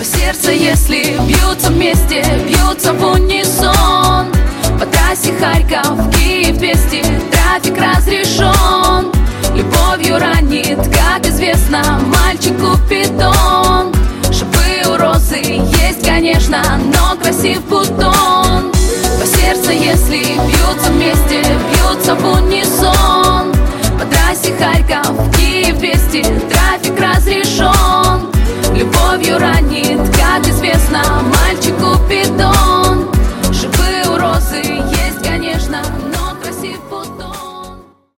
По сердцу, если бьются вместе, бьются в унисон. По трассе Харьков, Киев 200, трафик разрешен. Любовью ранит, как известно, мальчик Купидон. Шипы у розы есть, конечно, но красив бутон. По сердцу, если бьются вместе, бьются в унисон. По трассе Харьков, Киев 200, трафик разрешен. Любовью ранит, как известно, мальчик Купидон.